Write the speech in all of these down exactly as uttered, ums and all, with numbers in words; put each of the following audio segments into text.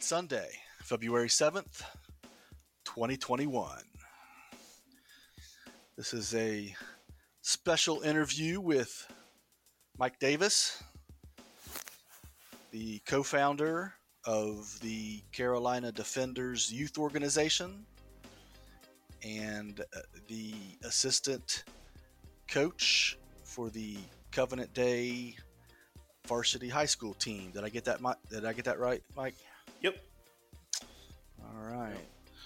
It's Sunday, February seventh, twenty twenty-one. This is a special interview with Mike Davis, the co-founder of the Carolina Defenders Youth Organization and the assistant coach for the Covenant Day varsity high school team. Did I get that? Did I get that right, Mike? Yep. All right.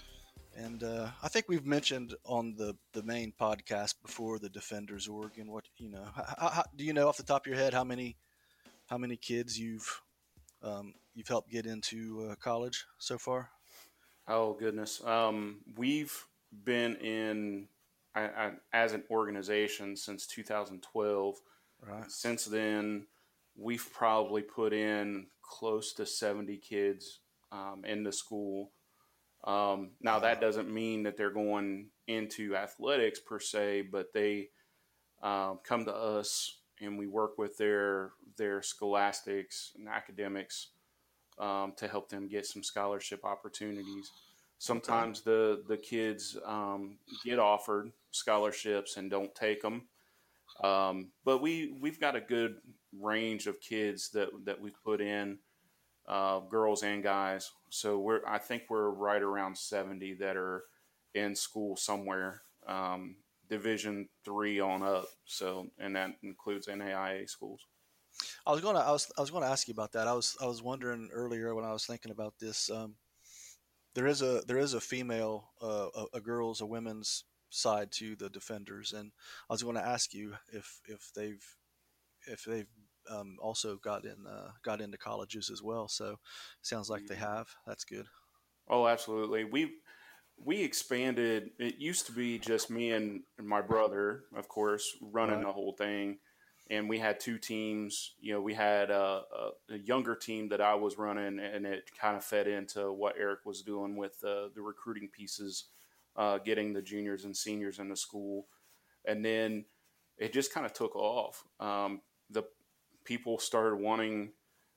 And uh, I think we've mentioned on the, the main podcast before the Defenders org and what you know. How, how, do you know off the top of your head how many how many kids you've um, you've helped get into uh, college so far? Oh goodness, um, we've been in I, I, as an organization since two thousand twelve. Right. Since then, we've probably put in close to seventy kids um, in the school. Um, now, that doesn't mean that they're going into athletics per se, but they um, come to us and we work with their their scholastics and academics um, to help them get some scholarship opportunities. Sometimes okay. the, the kids um, get offered scholarships and don't take them. Um, but we, we've got a good range of kids that, that we've put in. Uh, girls and guys. So we're, I think we're right around seventy that are in school somewhere, um, Division three on up. So, and that includes N A I A schools. I was gonna, I was, I was gonna ask you about that. I was, I was wondering earlier when I was thinking about this. Um, there is a, there is a female, uh, a, a girls, a women's side to the Defenders, and I was going to ask you if, if they've, if they've Um, also got in uh, got into colleges as well. So sounds like they have. That's good. Oh, absolutely. We we expanded. It used to be just me and my brother, of course, running right. the whole thing, and we had two teams. You know, we had a, a, a younger team that I was running, and it kind of fed into what Eric was doing with uh, the recruiting pieces, uh, getting the juniors and seniors into school, and then it just kind of took off. Um, the people started wanting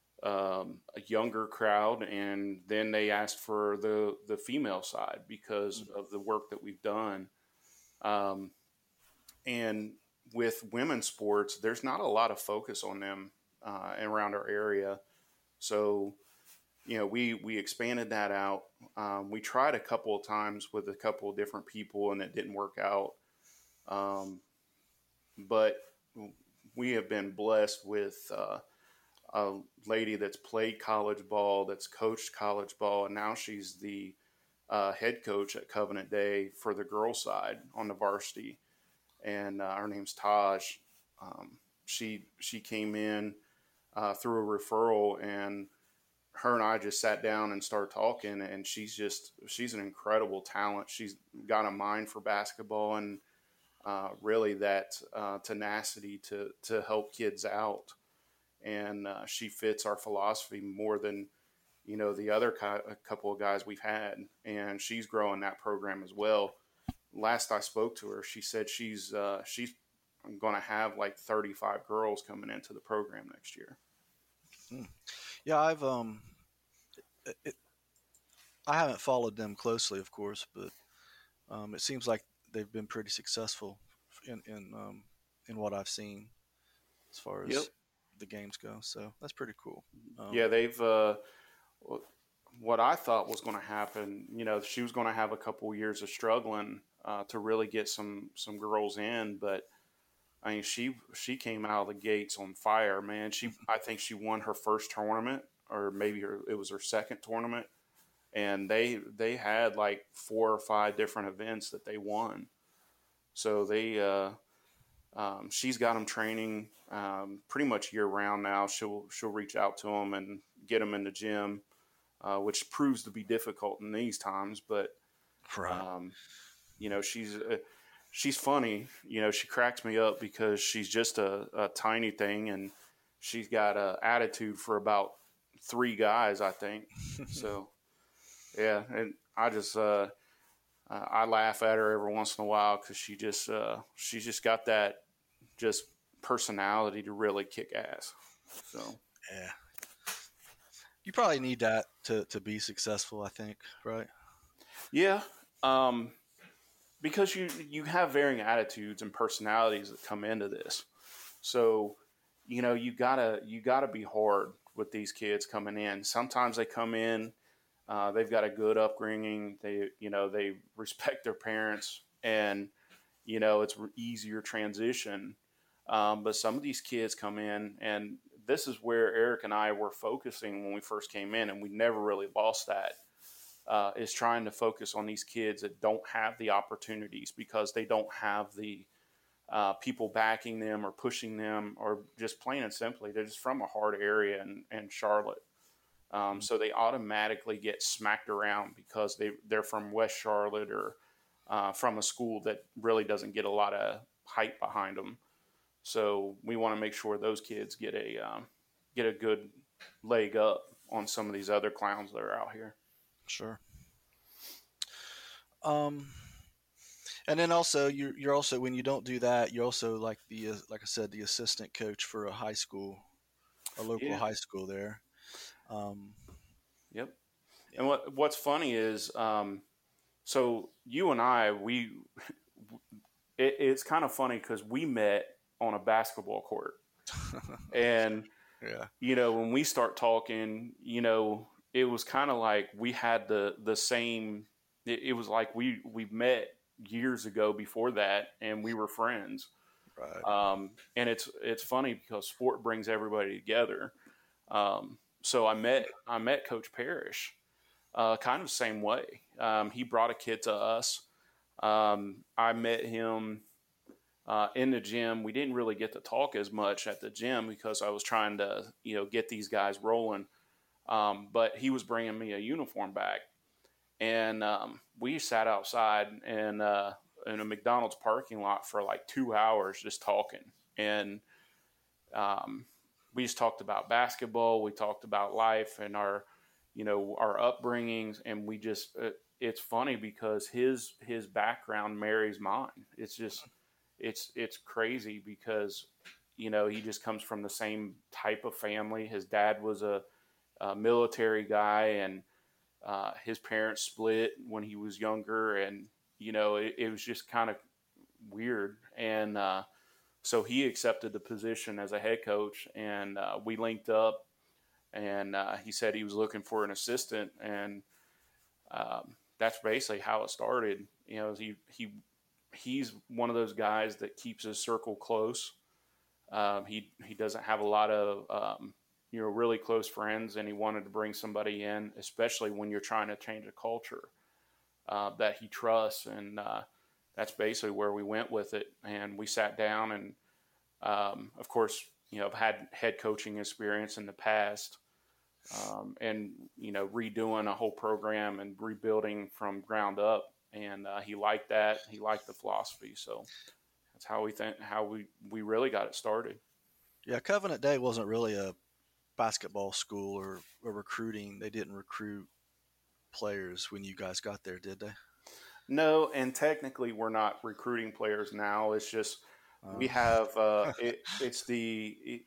um, a younger crowd, and then they asked for the, the female side because mm-hmm. of the work that we've done. Um, and with women's sports, there's not a lot of focus on them uh, around our area. So, you know, we, we expanded that out. Um, we tried a couple of times with a couple of different people, and it didn't work out. Um, but we have been blessed with uh, a lady that's played college ball, that's coached college ball, and now she's the uh, head coach at Covenant Day for the girls' side on the varsity. And uh, her name's Taj. Um, she she came in uh, through a referral, and her and I just sat down and started talking. And she's just she's an incredible talent. She's got a mind for basketball and. Uh, really that uh, tenacity to to help kids out, and uh, she fits our philosophy more than you know the other ki- a couple of guys we've had, and she's growing that program as well. Last I spoke to her, she said she's uh, she's going to have like thirty-five girls coming into the program next year. Hmm. Yeah, I've um, it, I haven't followed them closely, of course, but um, it seems like they've been pretty successful in in um, in what I've seen as far as yep. the games go. So that's pretty cool. Um, yeah, they've. Uh, what I thought was going to happen, you know, she was going to have a couple years of struggling uh, to really get some some girls in, but I mean, she she came out of the gates on fire, man. She I think she won her first tournament, or maybe her, it was her second tournament. And they they had like four or five different events that they won. So they uh, um, she's got them training um, pretty much year round now. She'll she'll reach out to them and get them in the gym, uh, which proves to be difficult in these times. But right. um, you know she's uh, she's funny. You know she cracks me up because she's just a, a tiny thing, and she's got an attitude for about three guys, I think. So. Yeah, and I just uh, uh, I laugh at her every once in a while because she just uh, she's just got that just personality to really kick ass. So yeah, You probably need that to, to be successful, I think, right? Yeah, um, because you you have varying attitudes and personalities that come into this. So, you know, you gotta you gotta be hard with these kids coming in. Sometimes they come in, uh, they've got a good upbringing. They you know they respect their parents, and you know it's easier transition. Um, but some of these kids come in, and this is where Eric and I were focusing when we first came in, and we never really lost that. Uh, is trying to focus on these kids that don't have the opportunities because they don't have the uh, people backing them or pushing them, or just plain and simply, they're just from a hard area in, in Charlotte. Um, Mm. so they automatically get smacked around because they, they're from West Charlotte or uh, from a school that really doesn't get a lot of hype behind them. So we want to make sure those kids get a um, get a good leg up on some of these other clowns that are out here. Sure. Um, and then also you're you're also when you don't do that, you're also like the uh, like I said, the assistant coach for a high school, a local Yeah. high school there. Um, Yep. yeah. And what what's funny is, um, so you and I, we it, it's kind of funny because we met on a basketball court, and Yeah. you know when we start talking, you know it was kind of like we had the the same. It, it was like we we met years ago before that, and we were friends. Right. Um, and it's it's funny because sport brings everybody together. Um, so I met I met Coach Parrish, uh, kind of the same way. Um, he brought a kid to us. Um, I met him uh, in the gym. We didn't really get to talk as much at the gym because I was trying to, you know, get these guys rolling. Um, but he was bringing me a uniform back, and um, we sat outside and uh, in a McDonald's parking lot for like two hours just talking. And um, we just talked about basketball. We talked about life and our, you know, our upbringings, and we just. Uh, it's funny because his his background marries mine. It's just it's it's crazy because you know he just comes from the same type of family. His dad was a, a military guy, and uh, his parents split when he was younger, and you know it, it was just kind of weird. And uh, so he accepted the position as a head coach, and uh, we linked up. And uh, he said he was looking for an assistant, and um, that's basically how it started. You know, he he he's one of those guys that keeps his circle close. Um, he he doesn't have a lot of um, you know really close friends, and he wanted to bring somebody in, especially when you're trying to change a culture uh, that he trusts, and uh, that's basically where we went with it. And we sat down, and um, of course, you know, I've had head coaching experience in the past, um, and you know, redoing a whole program and rebuilding from ground up. And uh, he liked that. He liked the philosophy. So that's how we think. How we we really got it started. Yeah. Covenant Day wasn't really a basketball school or a recruiting. They didn't recruit players when you guys got there, did they? No, and technically, we're not recruiting players now. It's just we Uh, have uh, it. It's the it,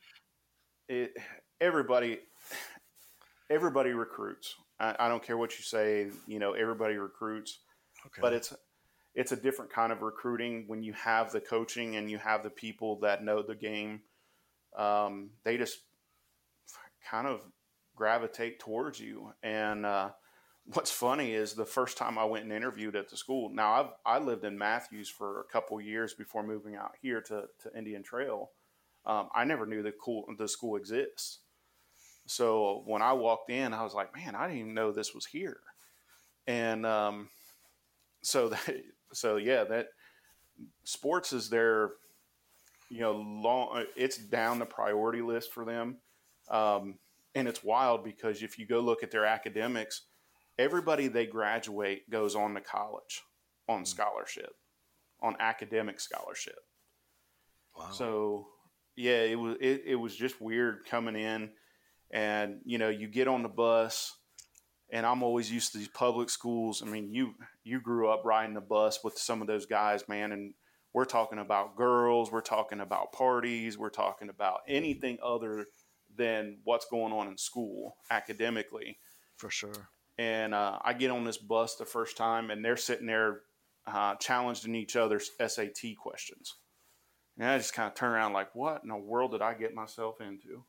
it everybody everybody recruits. I, I don't care what you say. You know, everybody recruits, okay. but it's it's a different kind of recruiting when you have the coaching and you have the people that know the game. Um, they just kind of gravitate towards you. And uh, what's funny is the first time I went and interviewed at the school. Now I've I lived in Matthews for a couple years before moving out here to to Indian Trail. Um, I never knew the cool the school exists. So when I walked in, I was like, man, I didn't even know this was here. And um, so that, so yeah, that sports is their, you know, long. It's down the priority list for them, um, and it's wild because if you go look at their academics, everybody they graduate goes on to college on Mm. scholarship, on academic scholarship. Wow. So yeah, it was it, it was just weird coming in, and you know, you get on the bus. And I'm always used to these public schools. I mean, you you grew up riding the bus with some of those guys, man, and we're talking about girls, we're talking about parties, we're talking about anything other than what's going on in school academically. For sure. And uh, I get on this bus the first time, and they're sitting there uh, challenging each other's S A T questions. And I just kind of turn around like, what in the world did I get myself into?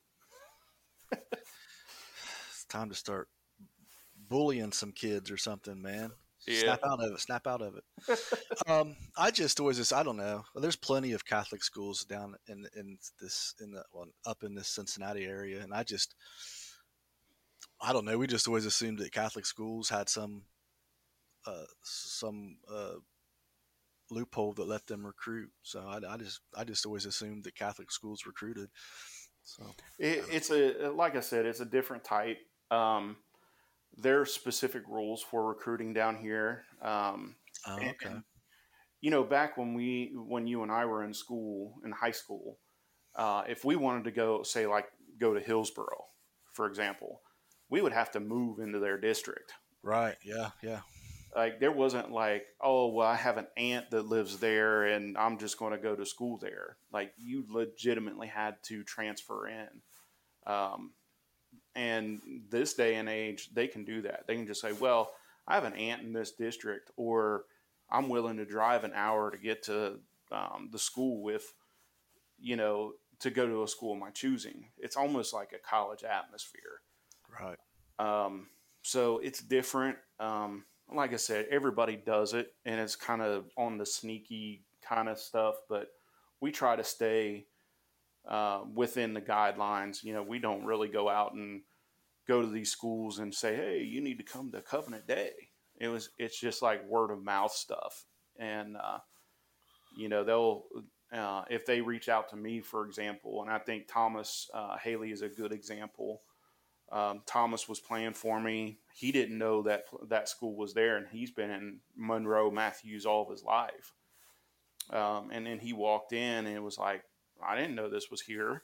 It's time to start bullying some kids or something, man. Yeah. Snap out of it. Snap out of it. um, I just always just I don't know. There's plenty of Catholic schools down in in this in the well, up in this Cincinnati area, and I just I don't know. We just always assumed that Catholic schools had some uh, some uh, loophole that let them recruit. So I, I just I just always assumed that Catholic schools recruited. So It, it's a, like I said, it's a different type. Um, there are specific rules for recruiting down here. Um, oh, and, okay, you know, back when we, when you and I were in school, in high school, uh, if we wanted to go, say, like go to Hillsboro, for example, we would have to move into their district. right, yeah, yeah. Like there wasn't like, oh, well, I have an aunt that lives there and I'm just going to go to school there. Like you legitimately had to transfer in. Um, and this day and age, they can do that. They can just say, well, I have an aunt in this district, or I'm willing to drive an hour to get to um, the school with, you know, to go to a school of my choosing. It's almost like a college atmosphere. Right. Um, so it's different. Um, like I said, everybody does it, and it's kind of on the sneaky kind of stuff, but we try to stay uh, within the guidelines. You know, we don't really go out and go to these schools and say, hey, you need to come to Covenant Day. It was, it's just like word of mouth stuff. And, uh, you know, they'll, uh, if they reach out to me, for example, and I think Thomas uh, Haley is a good example. Um, Thomas was playing for me. He didn't know that that school was there, and he's been in Monroe Matthews all of his life. Um, and then he walked in, and it was like, I didn't know this was here.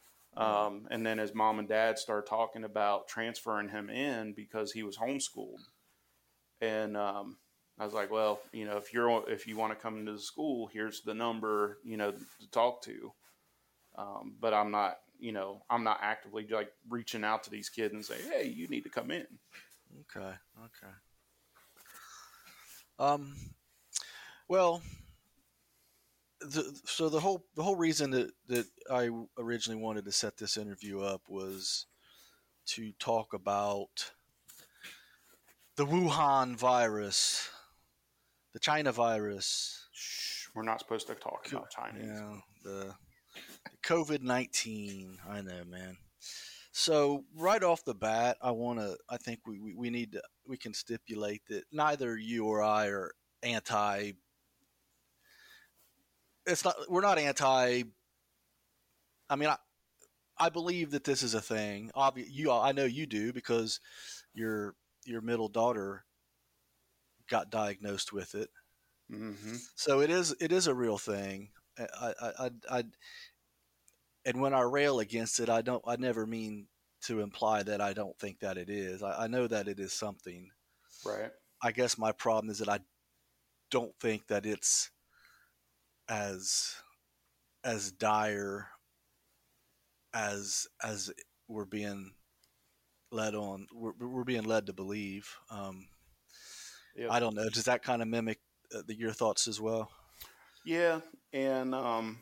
Um, and then his mom and dad started talking about transferring him in because he was homeschooled. And um, I was like, well, you know, if you're if you want to come into the school, here's the number, you know, to talk to. Um, but I'm not, you know, I'm not actively like reaching out to these kids and say, hey, you need to come in. Okay. Okay. Um. Well, the, so the whole the whole reason that that I originally wanted to set this interview up was to talk about the Wuhan virus, the China virus. Shh, we're not supposed to talk Co- about Chinese. Yeah, the, the COVID nineteen. I know, man. So right off the bat, I want to. I think we, we, we need to. We can stipulate that neither you or I are anti. It's not. We're not anti. I mean, I, I believe that this is a thing. Obvi- you, I know you do because your your middle daughter got diagnosed with it. Mm-hmm. So it is it is a real thing. I, I, I, I and when I rail against it, I don't. I never mean to imply that I don't think that it is. I, I know that it is something. Right. I guess my problem is that I don't think that it's as as dire as as we're being led on. We're, we're being led to believe. Um, Yep. I don't know. Does that kind of mimic uh, the, your thoughts as well? Yeah. And um,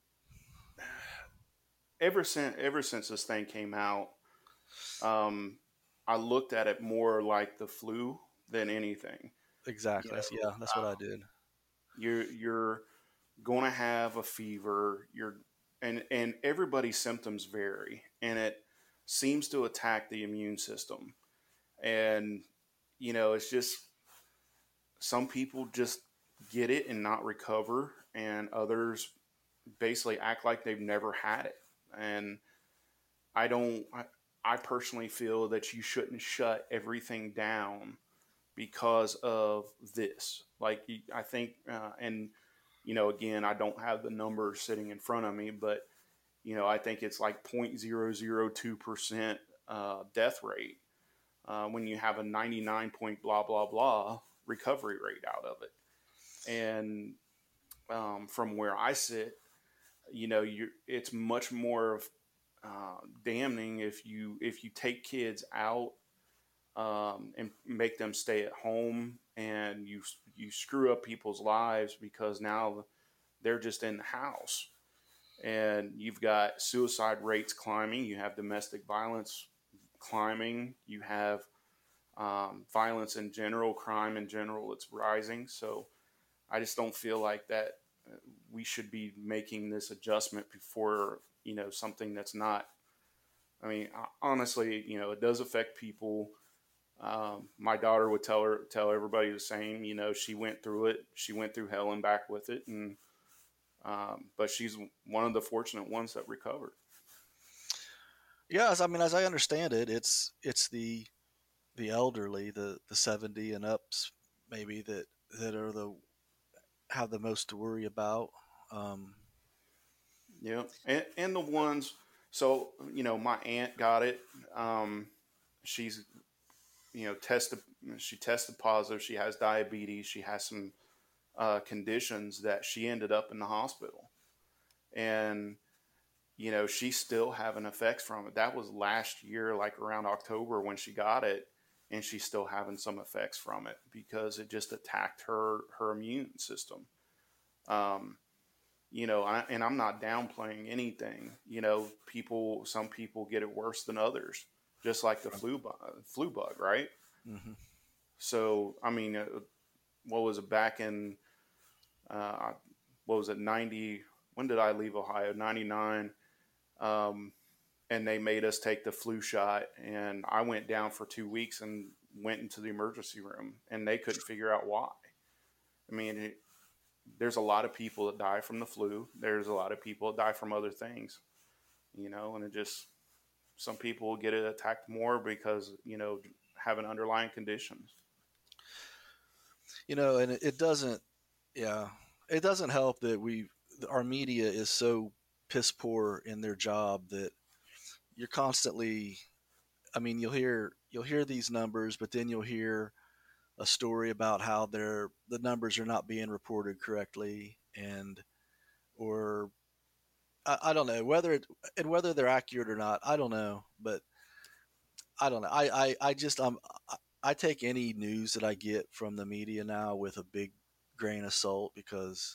ever since ever since this thing came out, um, I looked at it more like the flu than anything. You Exactly. know, That's, yeah, that's what I did. you're you're going to have a fever. You're and and everybody's symptoms vary, and it seems to attack the immune system. And you know, it's just some people just get it and not recover, and others basically act like they've never had it. And I don't. I, I personally feel that you shouldn't shut everything down because of this. Like I think, uh, and you know, again, I don't have the numbers sitting in front of me, but you know, I think it's like zero point zero zero two percent uh, death rate uh, when you have a ninety-nine point blah blah blah recovery rate out of it. And um, from where I sit, you know, you it's much more of uh, damning if you if you take kids out um, and make them stay at home, and you you screw up people's lives because now they're just in the house, and you've got suicide rates climbing, you have domestic violence climbing, you have um, violence in general, crime in general, it's rising. So I just don't feel like that uh, we should be making this adjustment before, you know, something that's not. I mean, honestly, you know, it does affect people. Um, my daughter would tell her tell everybody the same. You know, she went through it. She went through hell and back with it, and um, but she's one of the fortunate ones that recovered. Yes, I mean, as I understand it, it's it's the the elderly, the the seventy and ups, maybe that that are the have the most to worry about. Um, Yeah, and, and the ones. So you know, my aunt got it. Um, she's you know tested. She tested positive. She has diabetes. She has some uh, conditions that she ended up in the hospital, and you know she's still having effects from it. That was last year, like around October when she got it, and she's still having some effects from it because it just attacked her her immune system. Um, you know, I, and I'm not downplaying anything. You know, people, some people get it worse than others, just like the flu bug, flu bug, right? mhm. So, I mean, uh, what was it back in, uh, what was it, ninety? When did I leave Ohio? ninety-nine. Um, and they made us take the flu shot. And I went down for two weeks and went into the emergency room, and they couldn't figure out why. I mean, it, there's a lot of people that die from the flu. There's a lot of people that die from other things, you know, and it just, some people will get it attacked more because, you know, having underlying conditions. You know, and it, it doesn't. Yeah, it doesn't help that we our media is so piss poor in their job that you're constantly. I mean, you'll hear you'll hear these numbers, but then you'll hear a story about how they're the numbers are not being reported correctly, and or I, I don't know whether it, and whether they're accurate or not. I don't know, but I don't know. I I, I just um I take any news that I get from the media now with a big grain of salt because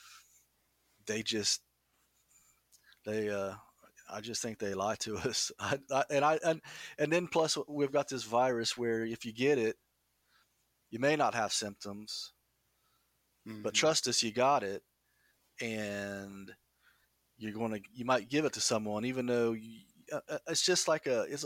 they just they uh I just think they lie to us. I, I, and I and and then plus we've got this virus where if you get it, you may not have symptoms, but Mm-hmm. trust us, you got it, and you're going to you might give it to someone even though you, uh, uh, it's just like a it's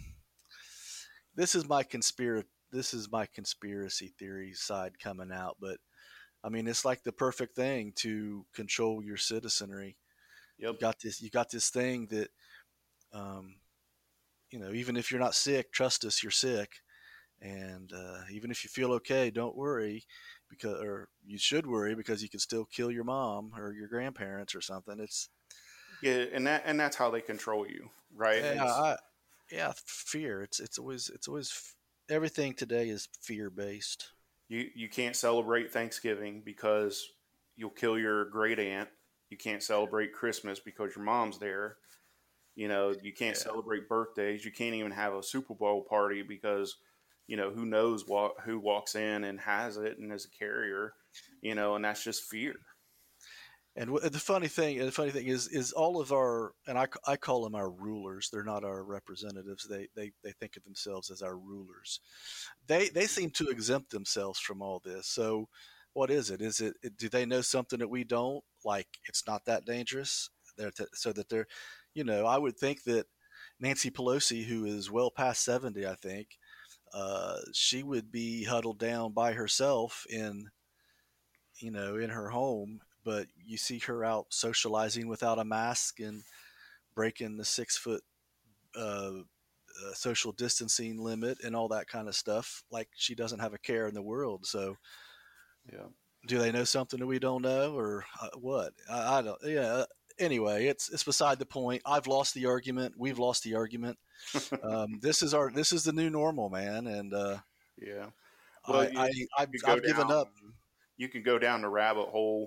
this is my conspiracy this is my conspiracy theory side coming out, but I mean it's like the perfect thing to control your citizenry. Yep. You got this you got this thing that um, you know, even if you're not sick, trust us, you're sick, and uh, even if you feel okay, don't worry because or you should worry because you can still kill your mom or your grandparents or something. It's Yeah. And that, and that's how they control you, right? yeah, It's, I, yeah, fear. It's it's always it's always everything today is fear based. you, you can't celebrate Thanksgiving because you'll kill your great aunt. You can't celebrate Christmas because your mom's there. You know, you can't Yeah, celebrate birthdays. You can't even have a Super Bowl party because, you know, who knows what who walks in and has it and is a carrier, you know, and that's just fear. and w- the funny thing, the funny thing is, is all of our, and I, I call them our rulers. They're not our representatives. They, they, they think of themselves as our rulers. They, they seem to exempt themselves from all this. So, what is it? Is it? Do they know something that we don't? Like it's not that dangerous. They're t- so that they're, you know, I would think that Nancy Pelosi, who is well past seventy, I think, uh, she would be huddled down by herself in you know, in her home, but you see her out socializing without a mask and breaking the six foot uh, uh, social distancing limit and all that kind of stuff. Like she doesn't have a care in the world. So, Yeah. do they know something that we don't know, or uh, what? I, I don't. Yeah. Anyway, it's it's beside the point. I've lost the argument. We've lost the argument. Um, this is our this is the new normal, man, and uh, Yeah. Well, I you, I you I've, could go I've given down up. you can go down the rabbit hole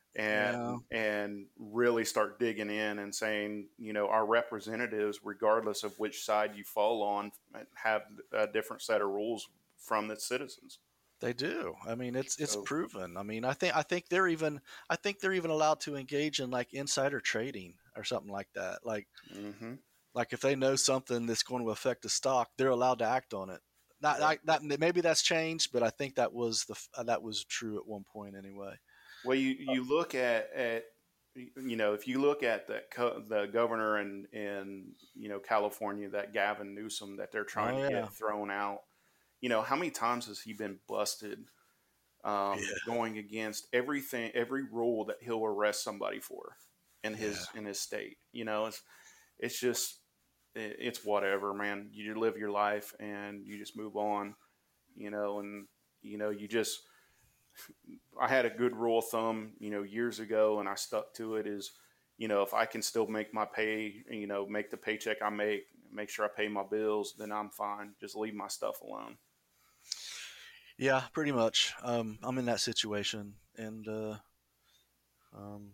and Yeah, and really start digging in and saying, you know, our representatives, regardless of which side you fall on, have a different set of rules from the citizens. they do. I mean, it's it's So, proven. I mean, I think I think they're even I think they're even allowed to engage in like insider trading or something like that. Like mm-hmm. like if they know something that's going to affect the stock, they're allowed to act on it. Not, Yeah. not, not maybe that's changed, but I think that was the that was true at one point anyway. Well, you you look at at you know, if you look at the co- the governor in in you know California, that Gavin Newsom that they're trying Oh to yeah, get thrown out. You know, how many times has he been busted um, yeah, going against everything, every rule that he'll arrest somebody for in yeah. his in his state? You know, it's it's just it's whatever, man. You live your life and you just move on. You know, and you know you just I had a good rule of thumb, you know, years ago, and I stuck to it. Is, you know, if I can still make my pay, you know, make the paycheck I make, make sure I pay my bills, then I'm fine. Just leave my stuff alone. Yeah, pretty much. Um, I'm in that situation, and uh, um,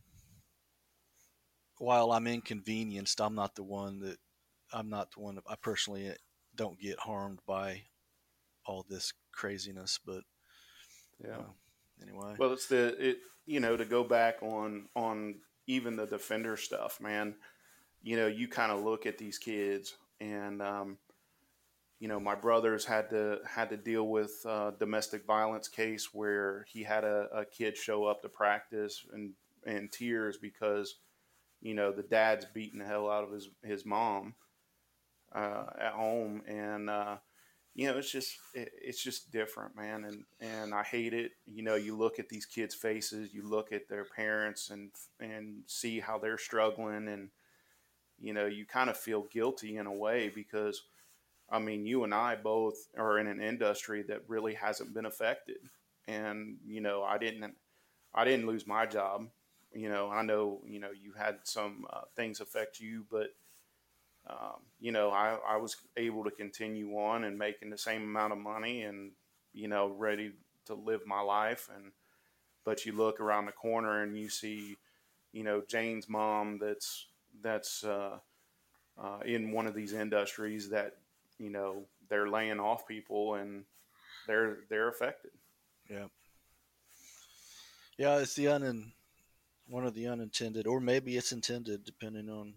while I'm inconvenienced, I'm not the one that I'm not the one that I personally don't get harmed by all this craziness. But Yeah. uh, anyway, Well, it's the it you know to go back on on even the defender stuff, man. You know, you kind of look at these kids, and um, you know, my brothers had to had to deal with a domestic violence case where he had a, a kid show up to practice and in tears because you know the dad's beating the hell out of his his mom uh, at home, and uh, you know it's just it, it's just different, man, and and I hate it. You know, you look at these kids' faces, you look at their parents, and and see how they're struggling, and you know you kind of feel guilty in a way because I mean you and I both are in an industry that really hasn't been affected, and you know I didn't I didn't lose my job. You know, I know you know you had some uh, things affect you, but um, you know, I, I was able to continue on and making the same amount of money and, you know, ready to live my life. And, but you look around the corner and you see, you know, Jane's mom that's, that's, uh, uh, in one of these industries that, you know, they're laying off people and they're, they're affected. yeah, yeah. It's the un one of the unintended, or maybe it's intended, depending on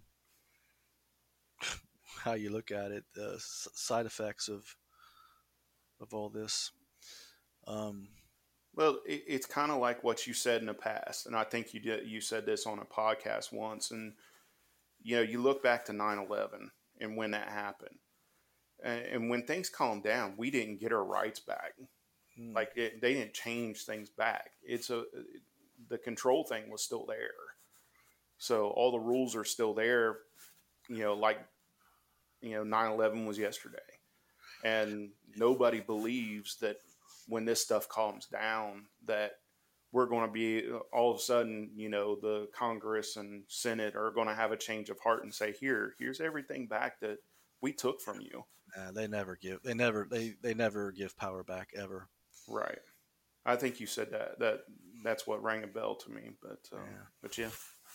how you look at it. The s- side effects of of all this. Um, Well, it, it's kind of like what you said in the past. And I think you did, you said this on a podcast once. And, you know, you look back to nine eleven and when that happened. And, and when things calmed down, we didn't get our rights back. hmm, Like it, they didn't change things back. It's a the control thing was still there. So all the rules are still there. You know, like you know, nine eleven was yesterday, and nobody believes that when this stuff calms down that we're going to be all of a sudden, you know, the Congress and Senate are going to have a change of heart and say, here, here's everything back that we took from you. nah, they never give. They never. They they never give power back ever. Right. I think you said that. That that's what rang a bell to me. But um, Yeah. but yeah,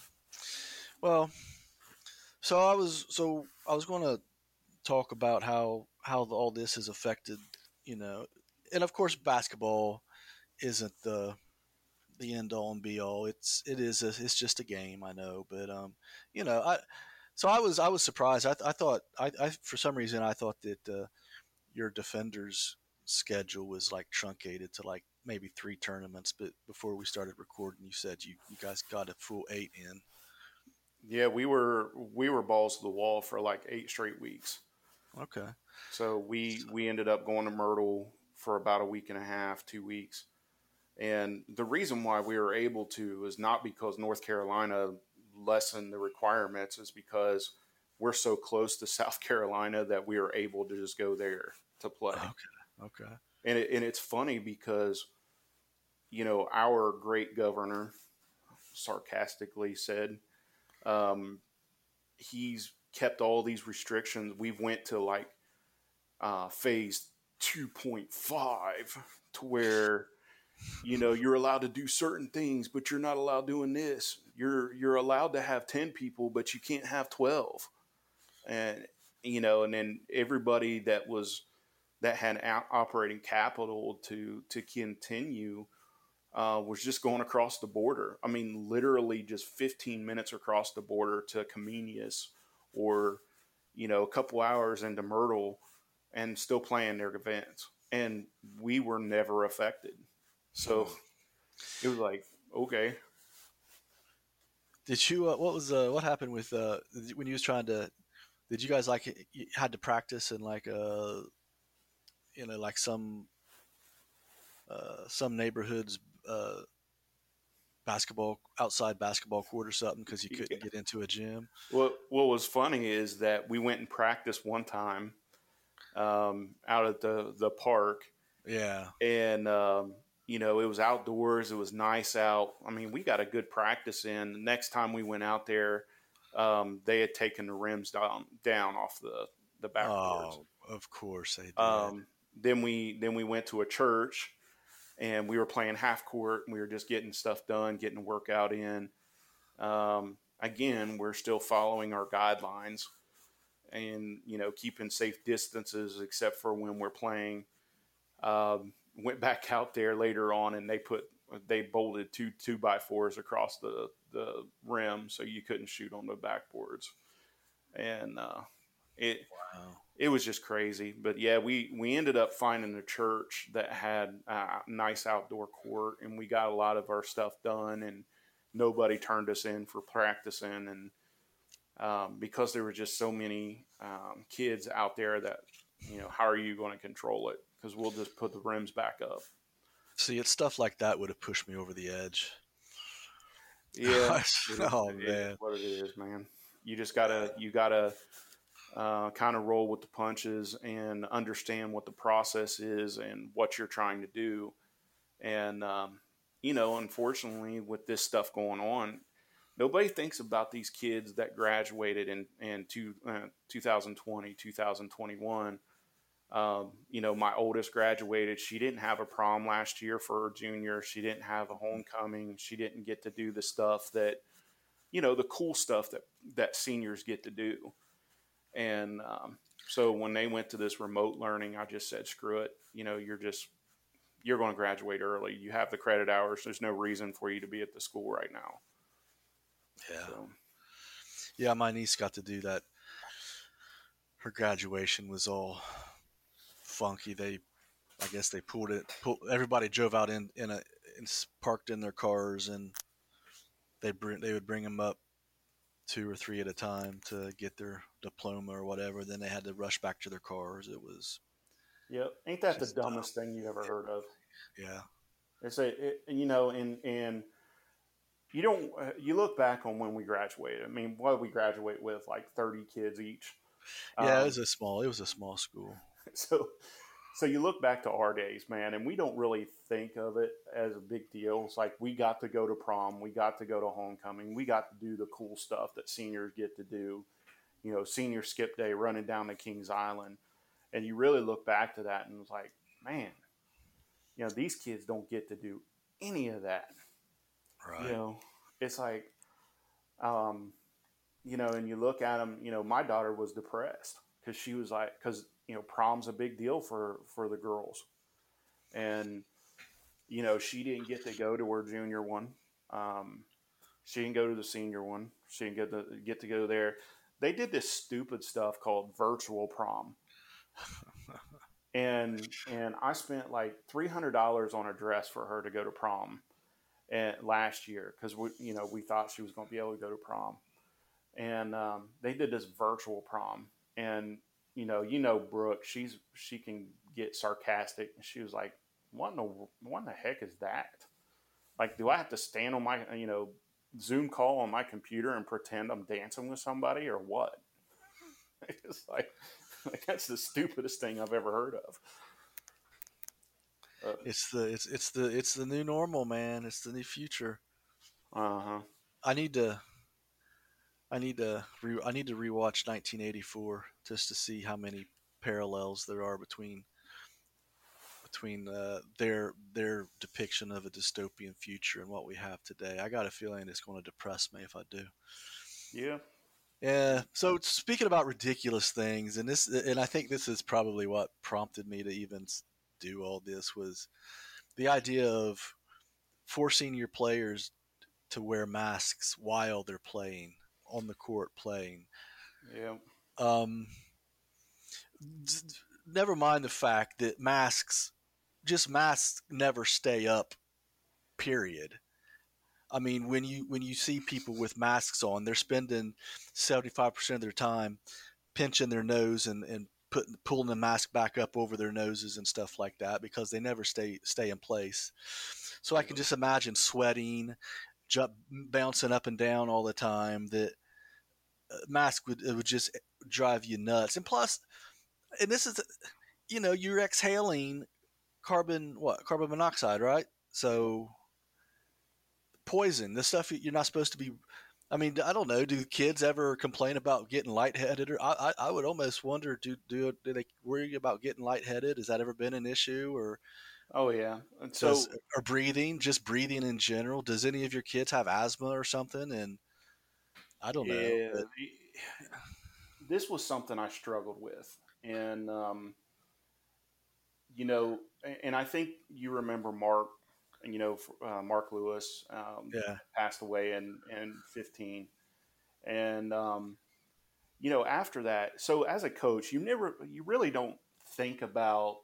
Well, so I was so I was going to talk about how how all this has affected, you know, and of course basketball isn't the the end all and be all. It's it is a, it's just a game, I know, but um, you know, I so I was I was surprised. I, I thought I, I for some reason I thought that uh, your defenders schedule was like truncated to like maybe three tournaments, but before we started recording, you said you you guys got a full eight in. yeah, we were we were balls to the wall for like eight straight weeks. Okay. So we we ended up going to Myrtle for about a week and a half, two weeks. And the reason why we were able to is not because North Carolina lessened the requirements, is because we're so close to South Carolina that we were able to just go there to play. Okay. Okay. And it, and it's funny because you know our great governor sarcastically said um, he's kept all these restrictions. We went to like uh, phase two point five to where you know, you're allowed to do certain things, but you're not allowed doing this. You're you're allowed to have ten people, but you can't have twelve. And you know, and then everybody that was that had operating capital to to continue uh, was just going across the border. I mean, literally just fifteen minutes across the border to Comenius, or you know, a couple hours into Myrtle, and still playing their events. And we were never affected. So it was like, okay. Did you? Uh, what was? Uh, what happened with uh, when you was trying to? Did you guys like you had to practice in like uh you know like some uh, some neighborhoods uh, basketball outside basketball court or something because you couldn't get into a gym? What What was funny is that we went and practiced one time um, out at the the park, Yeah. and um, you know, it was outdoors. It was nice out. I mean, we got a good practice in. The next time we went out there, um, they had taken the rims down down off the the backboards. Oh, of course they did. Um, then we then we went to a church, and we were playing half court. And we were just getting stuff done, getting a workout in. Um, again, we're still following our guidelines, and you know, keeping safe distances except for when we're playing. Um, went back out there later on, and they put they bolted two two by fours across the the rim so you couldn't shoot on the backboards, and uh, it Wow. it was just crazy. But yeah, we we ended up finding a church that had a nice outdoor court, and we got a lot of our stuff done, and nobody turned us in for practicing, and um, because there were just so many um, kids out there that, you know, how are you going to control it? Because we'll just put the rims back up. See, it's stuff like that would have pushed me over the edge. Yeah, it is, Oh it is man. what it is, man. You just gotta you gotta uh, kind of roll with the punches and understand what the process is and what you're trying to do. And um, you know, unfortunately, with this stuff going on, nobody thinks about these kids that graduated in in two, uh, twenty twenty, two thousand twenty-one. Um, you know, my oldest graduated. She didn't have a prom last year for her junior. She didn't have a homecoming. She didn't get to do the stuff that, you know, the cool stuff that that seniors get to do. And um, so when they went to this remote learning, I just said, screw it. You know, you're just you're going to graduate early. You have the credit hours. There's no reason for you to be at the school right now. Yeah. So. Yeah, my niece got to do that. Her graduation was all funky. They, I guess they pulled it. Pulled, everybody drove out in in a in, parked in their cars, and they bring they would bring them up two or three at a time to get their diploma or whatever. Then they had to rush back to their cars. It was Yep. Ain't that the just dumb. dumbest thing you ever heard of? Yeah. It's a, it, you know, and and you don't uh, you look back on when we graduated. I mean, what did we graduate with? Like thirty kids each. Yeah, it Um, was a small. It was a small school. so so you look back to our days, man, and we don't really think of it as a big deal. It's like we got to go to prom, we got to go to homecoming, we got to do the cool stuff that seniors get to do. You know, senior skip day, running down to Kings Island, and you really look back to that and it's like, man, you know, these kids don't get to do any of that. Right. You know, it's like, um, you know, and you look at them, you know, my daughter was depressed because she was like, because, you know, prom's a big deal for, for the girls. And, you know, she didn't get to go to her junior one. Um, she didn't go to the senior one. She didn't get to get to go there. They did this stupid stuff called virtual prom. and, and I spent like three hundred dollars on a dress for her to go to prom and last year. Cause we, you know, we thought she was going to be able to go to prom. And um, they did this virtual prom, and you know, you know, Brooke, she's she can get sarcastic. She was like, "What in the what in the heck is that? Like, do I have to stand on my you know Zoom call on my computer and pretend I'm dancing with somebody, or what?" It's like, like that's the stupidest thing I've ever heard of. Uh It's the it's it's the it's the new normal, man. It's the new future. huh. I need to I need to re, I need to rewatch nineteen eighty-four just to see how many parallels there are between between uh, their their depiction of a dystopian future and what we have today. I got a feeling it's going to depress me if I do. Yeah. Yeah. So speaking about ridiculous things, and this, and I think this is probably what prompted me to even do all this was the idea of forcing your players to wear masks while they're playing on the court playing. Yeah. Um, Never mind the fact that masks, just masks, never stay up. Period. I mean, when you when you see people with masks on, they're spending seventy five percent of their time pinching their nose and, and putting pulling the mask back up over their noses and stuff like that because they never stay stay in place. So I Yeah. can just imagine sweating, jump, bouncing up and down all the time. That uh, mask would it would just drive you nuts. And plus, and this is, you know, you're exhaling carbon what carbon monoxide, right? So poison, the stuff you're not supposed to be. I mean, I don't know. Do kids ever complain about getting lightheaded? Or I, I, I would almost wonder, do, do do they worry about getting lightheaded? Has that ever been an issue? Or Oh yeah. And does so or breathing, just breathing in general? Does any of your kids have asthma or something? And I don't know, yeah, but this was something I struggled with, and um, you know, and I think you remember Mark, you know, uh, Mark Lewis um, yeah, passed away in in fifteen, and um, you know, after that, so as a coach, you never, you really don't think about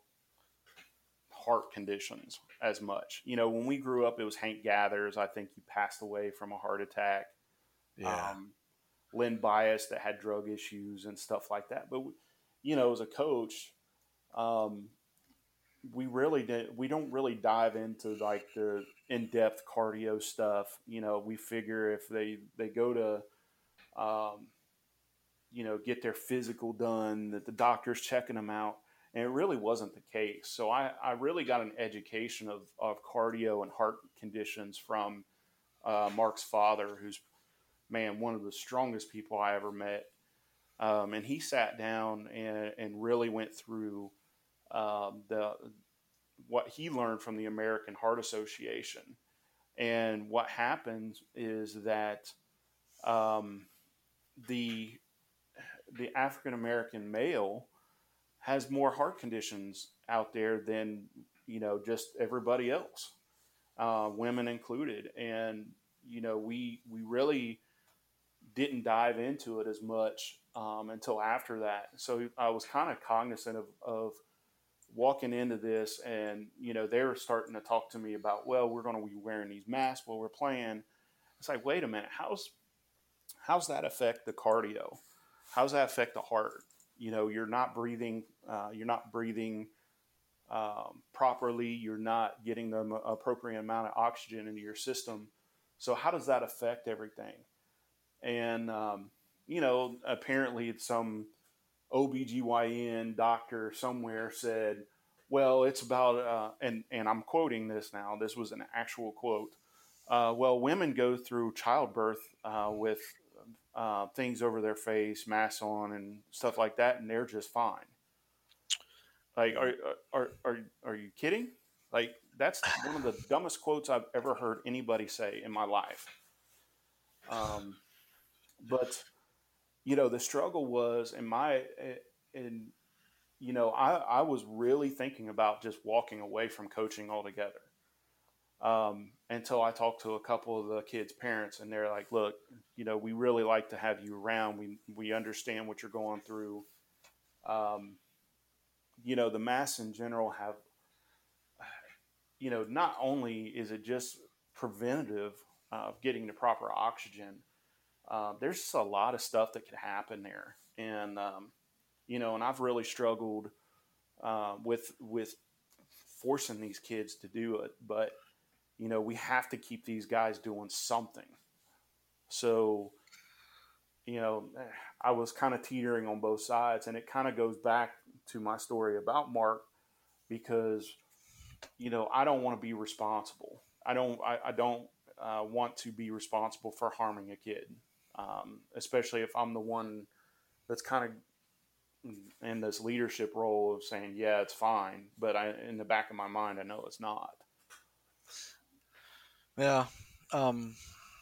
heart conditions as much. You know, when we grew up, it was Hank Gathers. I think he passed away from a heart attack. yeah, Um, Lynn Bias that had drug issues and stuff like that. But you know, as a coach, um, we really did. We don't really dive into like the in-depth cardio stuff. You know, we figure if they they go to, um, you know, get their physical done, that the doctor's checking them out. And it really wasn't the case. So I, I really got an education of, of cardio and heart conditions from uh, Mark's father, who's, man, one of the strongest people I ever met. Um, and he sat down and, and really went through um, the what he learned from the American Heart Association. And what happens is that um, the the African American male has more heart conditions out there than you know just everybody else, uh, women included. And you know we we really didn't dive into it as much um, until after that. So I was kind of cognizant of, of walking into this, and you know they were starting to talk to me about, well, we're going to be wearing these masks while we're playing. It's like, wait a minute, how's how's that affect the cardio? How's that affect the heart? You know, you're not breathing, uh, you're not breathing um, properly. You're not getting the appropriate amount of oxygen into your system. So how does that affect everything? And um, you know, apparently some O B G Y N doctor somewhere said, well, it's about, uh, and, and I'm quoting this now, this was an actual quote. Uh, well, women go through childbirth uh, with uh, things over their face, masks on, and stuff like that, and they're just fine. Like, are, are, are, are you kidding? Like, that's one of the dumbest quotes I've ever heard anybody say in my life. Um, but, you know, the struggle was in my, in, you know, I, I was really thinking about just walking away from coaching altogether. Um, until I talked to a couple of the kids' parents, and they're like, "Look, you know, we really like to have you around. We we understand what you're going through. Um, you know, the masks in general have, you know, not only is it just preventative of getting the proper oxygen, uh, there's just a lot of stuff that could happen there, and um, you know, and I've really struggled uh, with with forcing these kids to do it, but you know, we have to keep these guys doing something. So, you know, I was kind of teetering on both sides, and it kind of goes back to my story about Mark because, you know, I don't want to be responsible. I don't, I, I don't uh, want to be responsible for harming a kid, um, especially if I'm the one that's kind of in this leadership role of saying, yeah, it's fine, but I, in the back of my mind, I know it's not. Yeah. Um,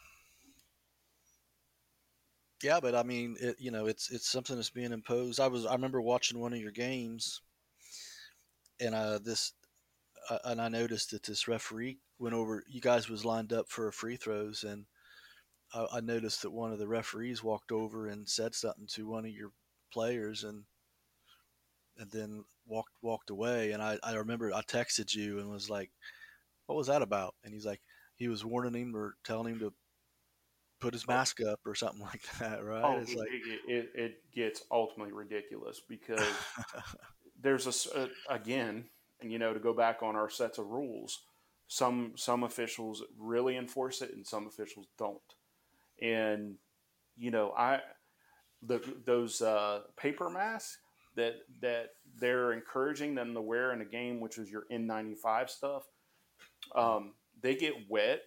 yeah, but I mean, it, you know, it's it's something that's being imposed. I was I remember watching one of your games, and uh, this uh, and I noticed that this referee went over. You guys was lined up for free throws, and I, I noticed that one of the referees walked over and said something to one of your players, and and then walked walked away. And I I remember I texted you and was like, "What was that about?" And he's like, he was warning him or telling him to put his Oh, mask up or something like that, right? oh It's like, it, it, it gets ultimately ridiculous because there's a again, and you know, to go back on our sets of rules, some some officials really enforce it and some officials don't. And you know, I the those uh, paper masks that that they're encouraging them to wear in a game, which is your N ninety-five stuff. Um, they get wet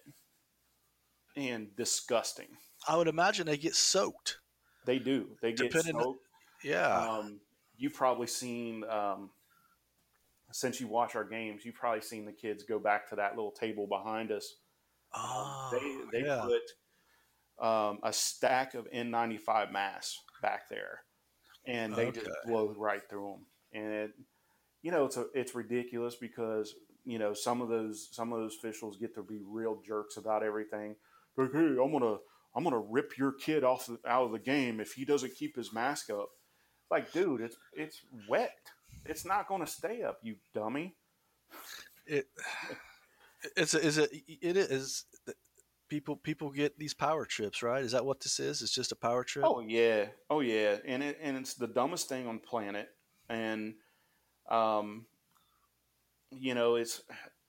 and disgusting. I would imagine they get soaked, They do. They get depending. soaked. Yeah. Um, you've probably seen um, since you watch our games, you've probably seen the kids go back to that little table behind us. Um, Oh, they they yeah. put um, a stack of N ninety-five masks back there, and they just Okay. blow right through them. And it, you know, it's a, it's ridiculous because you know some of those some of those officials get to be real jerks about everything. Like, hey, I'm gonna I'm gonna rip your kid off the, out of the game if he doesn't keep his mask up. Like, dude, it's it's wet. It's not going to stay up, you dummy. It it's a, is it it is people people get these power trips, right? Is that what this is? It's just a power trip. Oh yeah, oh yeah, and it and it's the dumbest thing on the planet. And um, you know, it's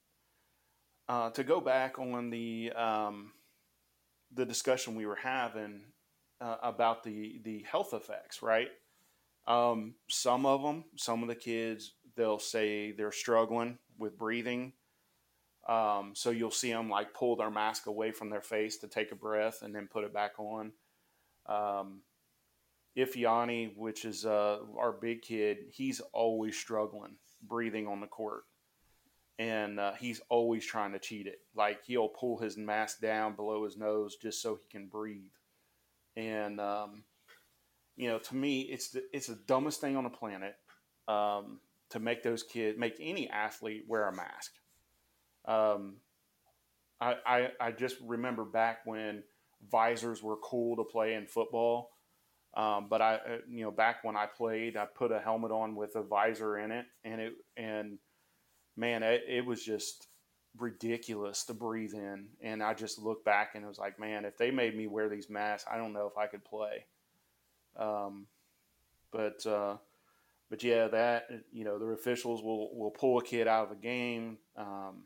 uh, to go back on the um, the discussion we were having uh, about the the health effects, right? Um, some of them, some of the kids, they'll say they're struggling with breathing. Um, so you'll see them like pull their mask away from their face to take a breath and then put it back on. Um, Ifeani, which is uh, our big kid, he's always struggling breathing on the court. And uh, he's always trying to cheat it. Like he'll pull his mask down below his nose just so he can breathe. And um, you know, to me, it's the it's the dumbest thing on the planet um, to make those kids, make any athlete wear a mask. Um, I, I I just remember back when visors were cool to play in football. Um, but I, uh, you know, back when I played, I put a helmet on with a visor in it, and it and man, it, it was just ridiculous to breathe in. And I just looked back and it was like, man, if they made me wear these masks, I don't know if I could play. Um, but uh, but yeah, that you know, the officials will will pull a kid out of the game. Um,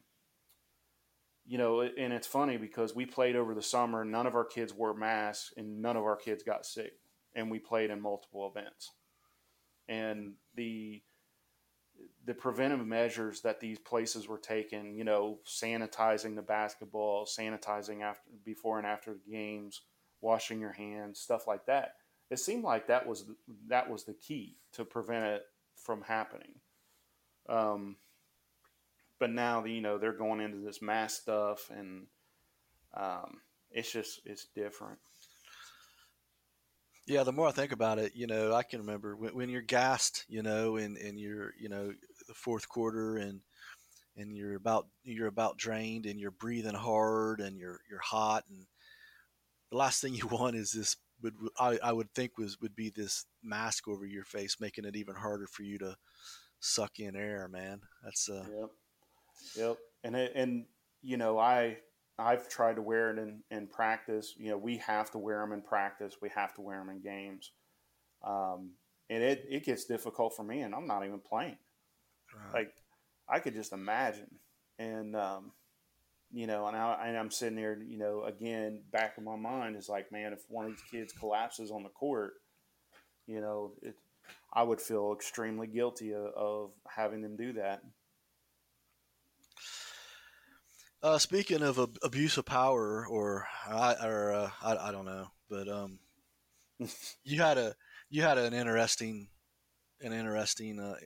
you know, and it's funny because we played over the summer. None of our kids wore masks, and none of our kids got sick. And we played in multiple events. And the the preventive measures that these places were taking, you know, sanitizing the basketball, sanitizing after, before and after the games, washing your hands, stuff like that. It seemed like that was that was the key to prevent it from happening. Um, but now, you know, they're going into this mass stuff, and um, it's just it's different. Yeah, the more I think about it, you know, I can remember when, when you're gassed, you know, in, in your, you know, the fourth quarter, and and you're about you're about drained, and you're breathing hard, and you're you're hot, and the last thing you want is this would I, I would think was would be this mask over your face, making it even harder for you to suck in air, man. That's uh Yep. Yep. And it, and you know, I I've tried to wear it in, in practice. You know, we have to wear them in practice. We have to wear them in games. Um, and it, it gets difficult for me, and I'm not even playing. right. Like I could just imagine. And um, you know, and, I, and I'm sitting there, you know, again, back in my mind is like, man, if one of these kids collapses on the court, you know, it, I would feel extremely guilty of, of having them do that. Uh, speaking of ab- abuse of power, or I or uh, I, I don't know, but um, you had a you had an interesting an interesting uh,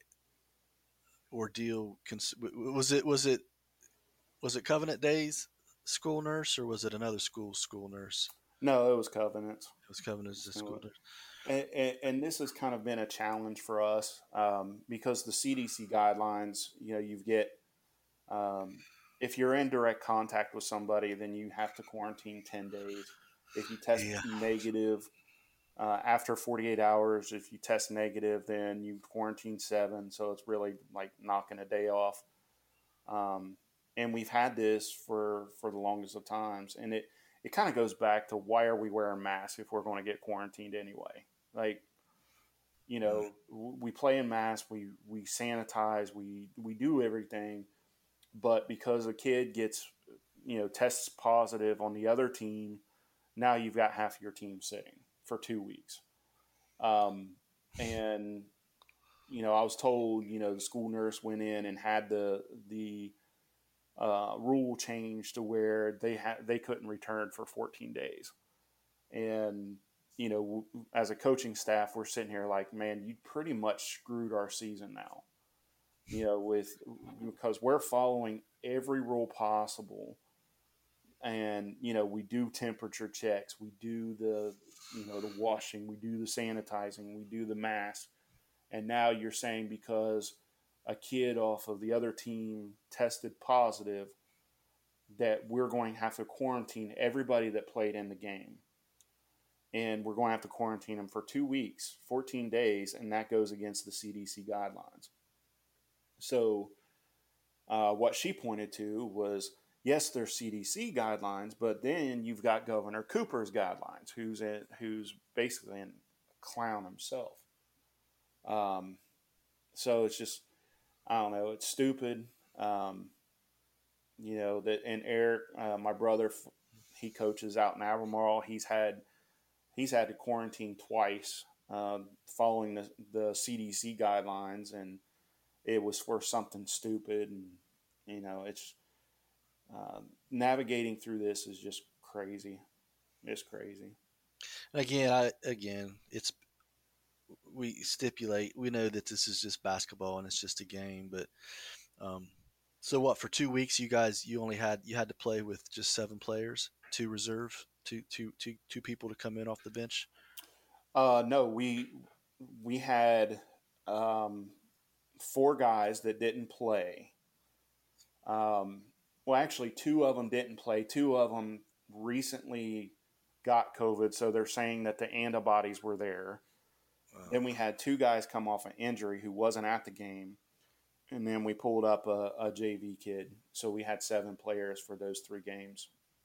ordeal. Was it was it was it Covenant Days school nurse, or was it another school school nurse? No, it was Covenants. It was Covenant's school nurse. And, and, and this has kind of been a challenge for us um, because the C D C guidelines, you know, you get um, if you're in direct contact with somebody, then you have to quarantine ten days. If you test Yeah. negative uh, after forty-eight hours, if you test negative, then you quarantine seven. So it's really like knocking a day off. Um, and we've had this for for the longest of times, and it it kind of goes back to why are we wearing masks if we're going to get quarantined anyway? Like, you know, we play in masks, we we sanitize, we we do everything, but because a kid gets, you know, tests positive on the other team, now you've got half of your team sitting for two weeks. Um, and you know, I was told, you know, the school nurse went in and had the the uh, rule changed to where they had they couldn't return for fourteen days. And you know, as a coaching staff, we're sitting here like, man, you pretty much screwed our season now. You know, with because we're following every rule possible, and you know, we do temperature checks, we do the you know the washing, we do the sanitizing, we do the mask, and now you're saying because a kid off of the other team tested positive that we're going to have to quarantine everybody that played in the game. And we're going to have to quarantine them for two weeks, fourteen days, and that goes against the C D C guidelines. So, uh, what she pointed to was yes, there's C D C guidelines, but then you've got Governor Cooper's guidelines, who's a, who's basically a clown himself. Um, so it's just, I don't know, it's stupid. Um, you know that, and Eric, uh, my brother, he coaches out in Albemarle. He's had he's had to quarantine twice, uh, following the, the C D C guidelines, and it was for something stupid. And you know, it's uh, navigating through this is just crazy. It's crazy. Again, I again, it's we stipulate we know that this is just basketball and it's just a game, but um, so what for two weeks you guys you only had you had to play with just seven players, two reserve, two two two two people to come in off the bench. Uh, no, we we had um, four guys that didn't play. Um, well, actually, two of them didn't play. Two of them recently got COVID, so they're saying that the antibodies were there. Wow. Then we had two guys come off an injury who wasn't at the game, and then we pulled up a, a J V kid. So we had seven players for those three games.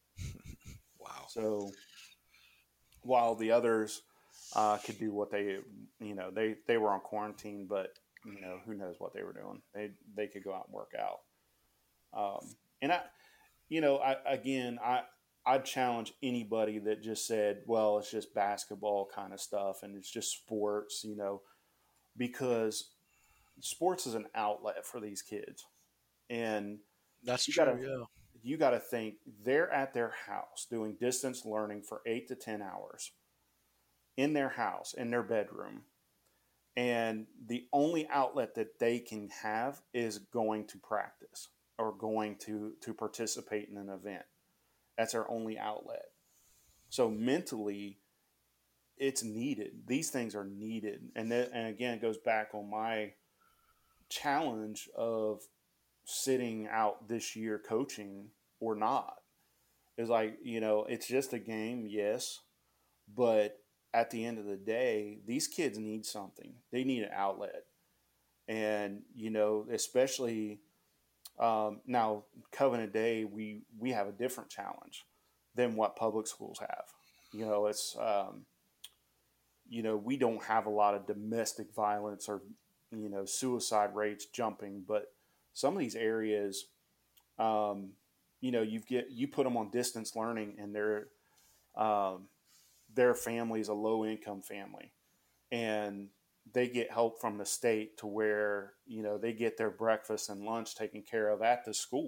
Wow. So while the others uh, could do what they, you know, they, they were on quarantine, but, you know, who knows what they were doing. They they could go out and work out. Um, and I, you know, I again, I I'd challenge anybody that just said, well, it's just basketball kind of stuff and it's just sports, you know, because sports is an outlet for these kids. And that's you true, gotta, yeah. You got to think they're at their house doing distance learning for eight to ten hours in their house, in their bedroom. And the only outlet that they can have is going to practice or going to, to participate in an event. That's our only outlet. So mentally, it's needed. These things are needed. And, th- and again, it goes back on my challenge of sitting out this year coaching or not. It's like, you know, it's just a game, yes, but at the end of the day, these kids need something. They need an outlet. And, you know, especially um, now, Covenant Day, we, we have a different challenge than what public schools have. You know, it's, um, you know, we don't have a lot of domestic violence or, you know, suicide rates jumping, but some of these areas, um, you know, you get you put them on distance learning, and their um, their family is a low income family, and they get help from the state to where you know they get their breakfast and lunch taken care of at the school,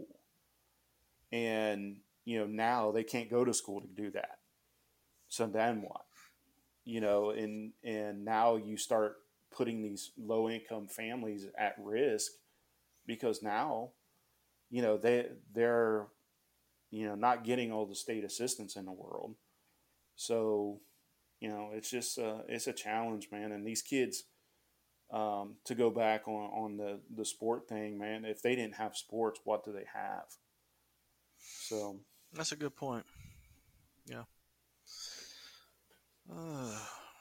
and you know now they can't go to school to do that. So then what? You know, and and now you start putting these low income families at risk because now, you know, they they're you know not getting all the state assistance in the world. So, you know, it's just uh, it's a challenge, man. And these kids, um, to go back on on the the sport thing, man. If they didn't have sports, what do they have? So That's a good point. Yeah. Uh,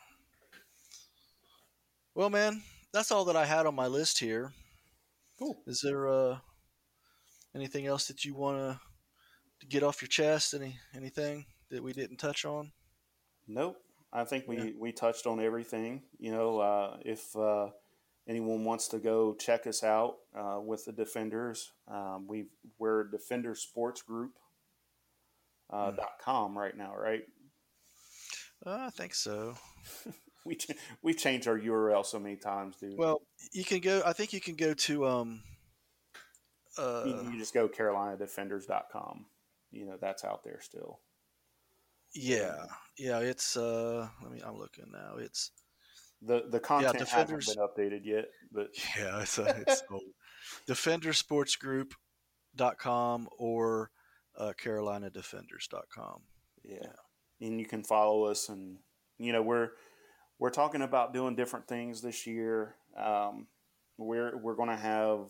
well, man, that's all that I had on my list here. cool. Is there uh, anything else that you want to get off your chest? Any anything that we didn't touch on? Nope. I think Yeah. we we touched on everything. You know, uh, if uh, anyone wants to go check us out uh, with the Defenders, um, we we're Defender Sports Group uh, Hmm. dot com right now, right? Uh, I think so. we ch- we've changed our U R L so many times, dude. Well, you can go. I think you can go to um. You, Uh, you just go Carolina Defenders dot com. You know, that's out there still. yeah, And yeah. It's uh. Let me. I'm looking now. It's the the yeah. content hasn't Defenders. been updated yet, but Yeah, it's uh, it's old. defender sports group dot com or uh, carolina defenders dot com. yeah. Yeah. And you can follow us, and you know we're we're talking about doing different things this year. Um, we're we're going to have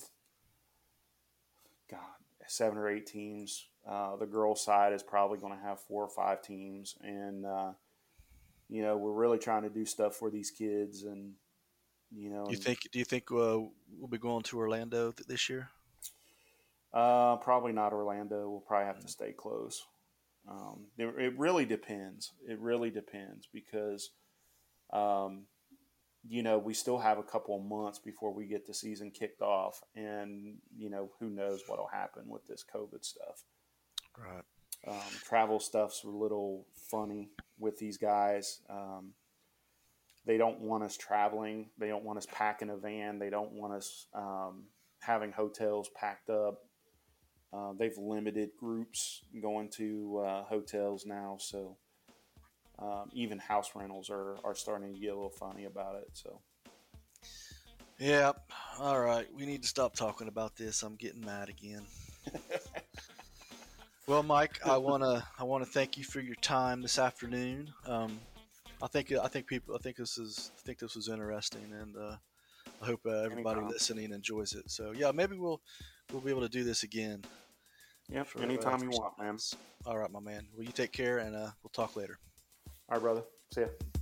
God seven or eight teams. Uh, the girls' side is probably going to have four or five teams, and uh, you know we're really trying to do stuff for these kids, and you know, Do you and think? Do you think uh, we'll be going to Orlando th- this year? uh, probably not Orlando. We'll probably have to stay close. Um, it, it really depends. It really depends because, um, you know, we still have a couple of months before we get the season kicked off, and you know, who knows what'll happen with this COVID stuff. Right. Um, travel stuff's a little funny with these guys. Um, they don't want us traveling. They don't want us packing a van. They don't want us um, having hotels packed up. Uh, they've limited groups going to uh, hotels now, so um, even house rentals are, are starting to get a little funny about it. So, Yeah. All right. We need to stop talking about this. I'm getting mad again. Well, Mike, I wanna I wanna thank you for your time this afternoon. Um, I think I think people I think this is I think this was interesting, and uh, I hope uh, everybody anytime. listening enjoys it. So yeah, maybe we'll we'll be able to do this again Yep, for uh, anytime you for want, something man. else. All right, my man. Well, you take care, and uh, we'll talk later. All right, brother. See ya.